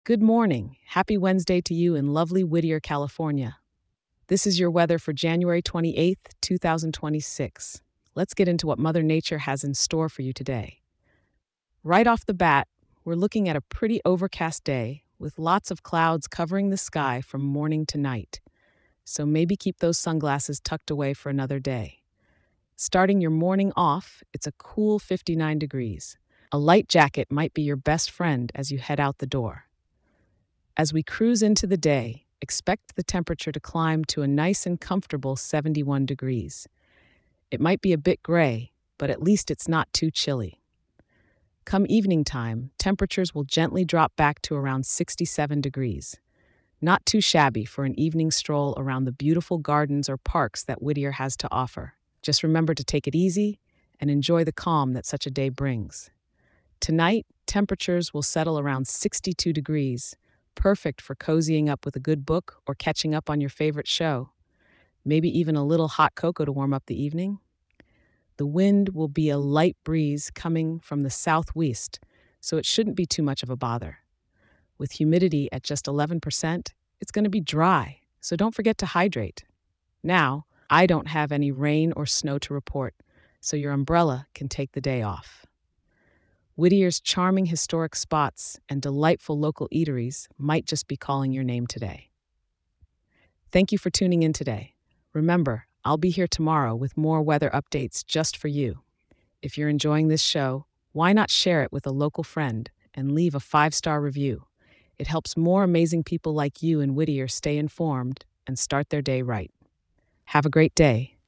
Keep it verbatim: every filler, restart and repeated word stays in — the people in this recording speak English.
Good morning. Happy Wednesday to you in lovely Whittier, California. This is your weather for January twenty-eighth, two thousand twenty-six. Let's get into what Mother Nature has in store for you today. Right off the bat, we're looking at a pretty overcast day with lots of clouds covering the sky from morning to night. So maybe keep those sunglasses tucked away for another day. Starting your morning off, it's a cool fifty-nine degrees. A light jacket might be your best friend as you head out the door. As we cruise into the day, expect the temperature to climb to a nice and comfortable seventy-one degrees. It might be a bit gray, but at least it's not too chilly. Come evening time, temperatures will gently drop back to around sixty-seven degrees. Not too shabby for an evening stroll around the beautiful gardens or parks that Whittier has to offer. Just remember to take it easy and enjoy the calm that such a day brings. Tonight, temperatures will settle around sixty-two degrees, perfect for cozying up with a good book or catching up on your favorite show. Maybe even a little hot cocoa to warm up the evening. The wind will be a light breeze coming from the southwest, so it shouldn't be too much of a bother. With humidity at just eleven percent, it's going to be dry, so don't forget to hydrate. Now, I don't have any rain or snow to report, so your umbrella can take the day off. Whittier's charming historic spots and delightful local eateries might just be calling your name today. Thank you for tuning in today. Remember, I'll be here tomorrow with more weather updates just for you. If you're enjoying this show, why not share it with a local friend and leave a five-star review? It helps more amazing people like you in Whittier stay informed and start their day right. Have a great day.